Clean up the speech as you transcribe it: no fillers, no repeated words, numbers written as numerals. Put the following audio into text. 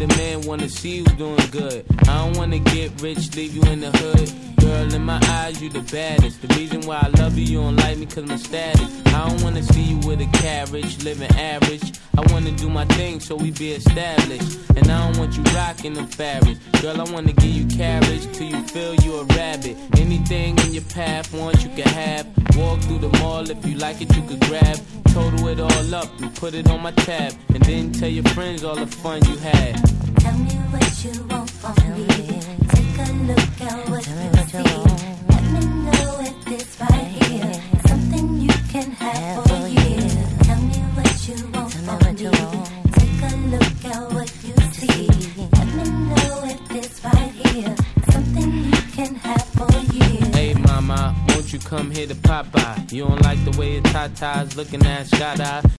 the man, wanna see you doing good. I don't wanna get rich, leave you in the hood. Girl, in my eyes, you the baddest. The reason why I love you, you don't like me cause my status. I don't wanna see you with a carriage, living average. I wanna do my thing so we be established. And I don't want you rocking them fabrics. Girl, I wanna give you carriage till you feel you a rabbit. Anything in your path, want you can have. Walk through the mall, if you like it, you could grab. Total it all up and put it on my tab. And then tell your friends all the fun you had. Tell me what you want from me. Take a look at what you see. Let me know if this right here is something you can have for a year. Tell me what you want from me. Take a look at what you see. Let me know if this right here is something you can have for a year. Hey mama, won't you come here to Popeye? You don't like the way your tatas looking at shot eye?